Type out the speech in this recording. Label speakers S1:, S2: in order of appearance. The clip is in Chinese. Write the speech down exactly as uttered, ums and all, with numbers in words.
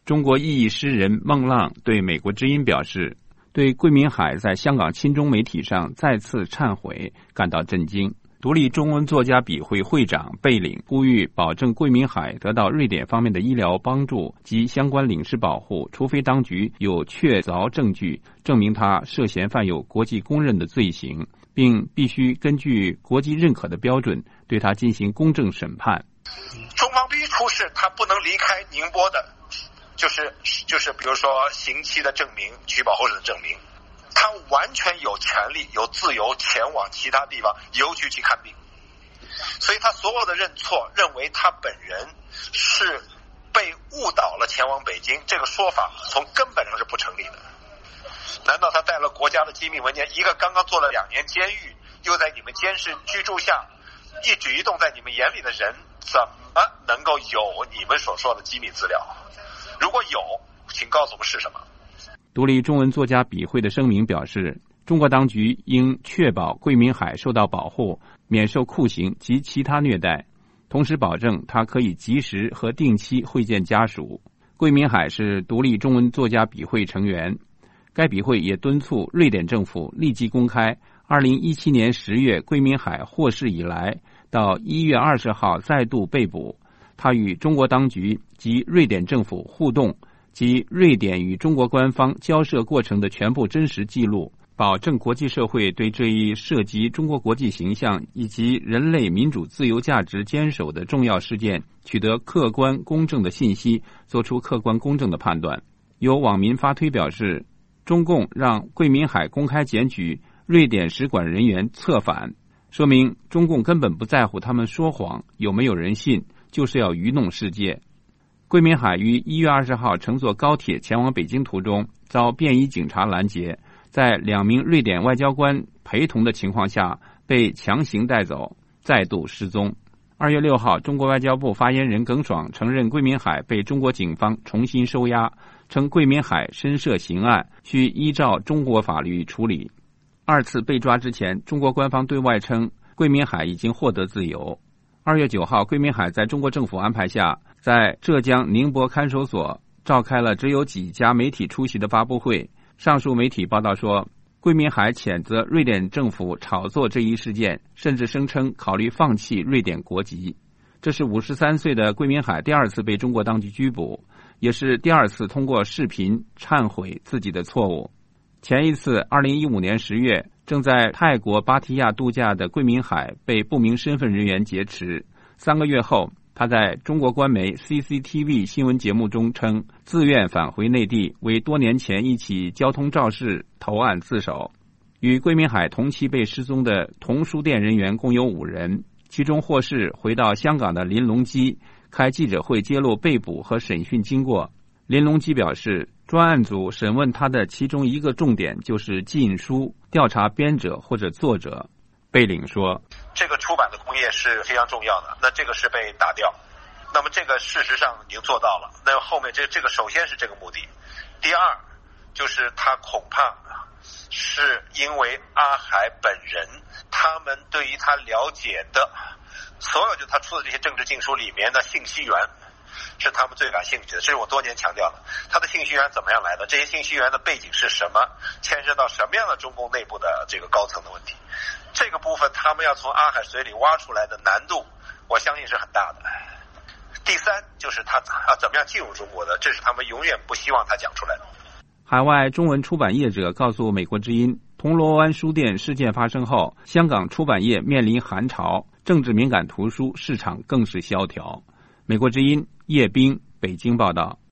S1: 中国异议诗人孟浪对美国之音表示，对桂民海在香港亲中媒体上再次忏悔感到震惊。独立中文作家笔会会长贝岭呼吁保证桂民海得到瑞典方面的医疗帮助及相关领事保护，除非当局有确凿证据证明他涉嫌犯有国际公认的罪行，并必须根据国际认可的标准对他进行公正审判。
S2: 中方必须出示他不能离开宁波的，就是就是比如说刑期的证明、取保候审的证明。他完全有权利、有自由前往其他地方，尤其去看病。所以他所有的认错，认为他本人是被误导了前往北京，这个说法从根本上是不成立的。难道他带了国家的机密文件，一个刚刚坐了两年监狱，又在你们监视居住下，一举一动在你们眼里的人，怎么能够有你们所说的机密资料？如果有，请告诉我们是什么。
S1: 独立中文作家笔会的声明表示，中国当局应确保桂民海受到保护，免受酷刑及其他虐待，同时保证他可以及时和定期会见家属。桂民海是独立中文作家笔会成员，该笔会也敦促瑞典政府立即公开二零一七年十月桂民海获释以来到一月二十号再度被捕，他与中国当局及瑞典政府互动及瑞典与中国官方交涉过程的全部真实记录，保证国际社会对这一涉及中国国际形象以及人类民主自由价值坚守的重要事件取得客观公正的信息，做出客观公正的判断。有网民发推表示，中共让桂民海公开检举瑞典使馆人员策反，说明中共根本不在乎他们说谎有没有人信，就是要愚弄世界。桂民海于一月二十号乘坐高铁前往北京途中遭便衣警察拦截，在两名瑞典外交官陪同的情况下被强行带走，再度失踪。二月六号，中国外交部发言人耿爽承认桂民海被中国警方重新收押，称桂民海深涉刑案，需依照中国法律处理。二次被抓之前，中国官方对外称桂民海已经获得自由。二月九号，桂民海在中国政府安排下，在浙江宁波看守所召开了只有几家媒体出席的发布会。上述媒体报道说，桂民海谴责瑞典政府炒作这一事件，甚至声称考虑放弃瑞典国籍。这是五十三岁的桂民海第二次被中国当局拘捕，也是第二次通过视频忏悔自己的错误。前一次二零一五年十月，正在泰国芭提雅度假的桂民海被不明身份人员劫持。三个月后，他在中国官媒 C C T V 新闻节目中称自愿返回内地，为多年前一起交通肇事投案自首。与桂民海同期被失踪的同书店人员共有五人，其中获释回到香港的林隆基开记者会揭露被捕和审讯经过。林隆基表示，专案组审问他的其中一个重点就是禁书，调查编者或者作者。贝岭说，
S2: 这个出版的工业是非常重要的，那这个是被打掉，那么这个事实上已经做到了，那后面这这个首先是这个目的。第二就是他恐怕是因为阿海本人，他们对于他了解的所有就他出的这些政治禁书里面的信息源是他们最感兴趣的，这是我多年强调的。他的信息源怎么样来的？这些信息源的背景是什么？牵涉到什么样的中共内部的这个高层的问题？这个部分他们要从阿海水里挖出来的难度，我相信是很大的。第三就是他啊怎么样进入中国的，这是他们永远不希望他讲出来的。
S1: 海外中文出版业者告诉美国之音，铜锣湾书店事件发生后，香港出版业面临寒潮，政治敏感图书市场更是萧条。美国之音叶斌北京报道。